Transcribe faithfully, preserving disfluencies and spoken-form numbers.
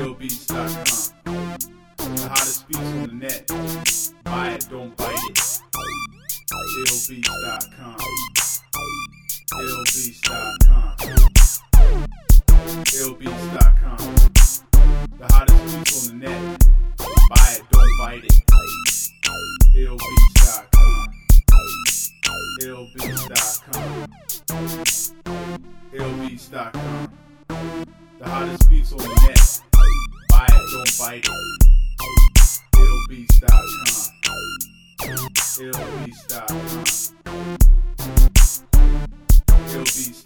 illbeats dot com. The hottest beats on the net. Buy it, don't bite it. illbeats dot com. illbeats dot com. illbeats dot com. The hottest beats on the net. Buy it, don't bite it. illbeats dot com. illbeats dot com. illbeats dot com. The hottest beats on the net. Buy it, don't bite it. illbeats dot com. illbeats dot com. illbeats